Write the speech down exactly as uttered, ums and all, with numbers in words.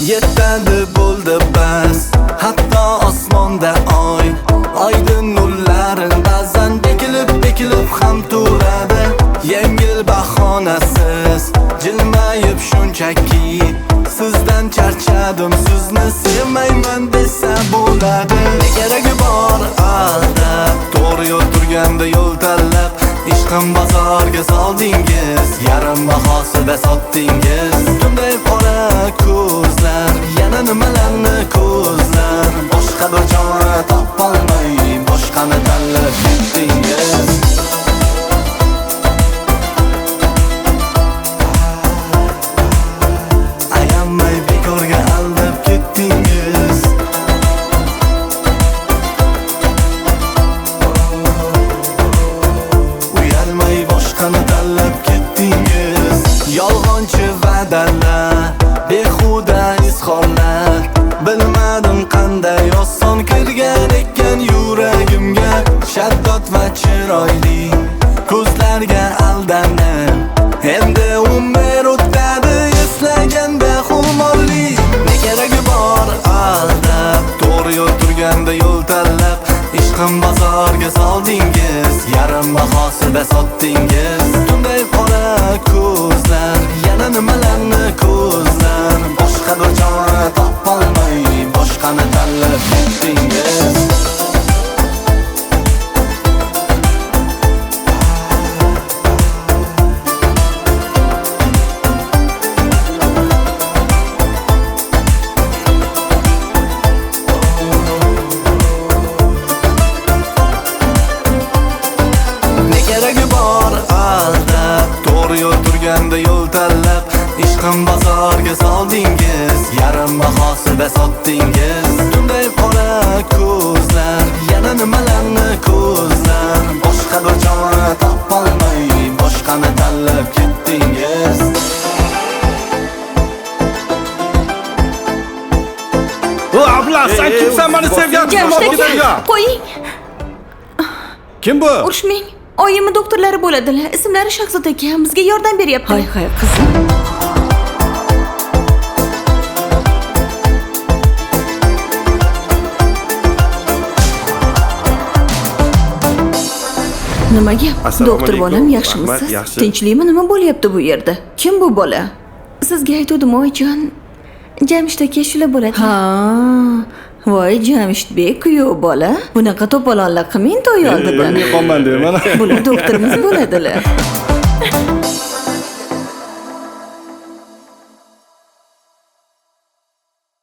Yetadi bo'ldi bas, hatto osmonda oy oydin nurlarin ba'zan bekilib bekilib ham turadi. Yengil bahonasiz jilmayib shunchaki sizdan charchadim, sizni sevmayman desa bo'ladi. Ne keragi bor aldab, to'g'ri yo'l turganda yo'l tanlab, ishqim bozorga soldingiz, yarim bahosida sotdingiz. Bunday qora ko'zlar, yana nimalarni ko'zlar, boshqa bir chora topolmay boshqani tanlab ketdingiz. Ayamay bekorga aldab ketdingiz. Uyalmay boshqani tanlab ketdingiz. Yolg'onchi va'dalar, behuda izhorlar, bilmadim qanday oson kirgan ekan yuragimga. Shaddod va chiroyli ko'zlarga aldanib, endi umr o'tadi eslaganda xumorli. Ne keragi bor aldab, to'g'ri yo'l turganda yo'l tanlab, ishqim bozorga soldingiz, yarim bahosida sotdingiz. Bunday qora ko'zlar, yana nimalarni ko'zlar, boshqa bir chora topolmay boshqani tanlab ketdingiz. Yo'l tanlab, ishqim bozorga soldingiz, yarim bahosida sotdingiz. Bunday qora ko'zlar, yana nimalarni ko'zlar, boshqa bir chora topolmay boshqani tanlab ketdingiz. O abla, sen kimsan beni sevgan? Qo'ying. Kim bu? Urishmang. Oyimni doktorlari bo'ladilar. Ismlari Shahzod aka, bizga yordam beryapti. Hay hay qizim. Nimaga? Doktor bolam, yaxshimisiz? Tinchlikmi, nima bo'lyapti bu yerda? Kim bu bola? Sizga aytdim, oyijon. Jamshid aka shular bo'ladi. Ha. Voy Jamshidbek, kuyov bola. Bunaqa to'polonlar qilmang to'y oldidan. Men qolman deyman. Bular doktorimiz bo'ladilar.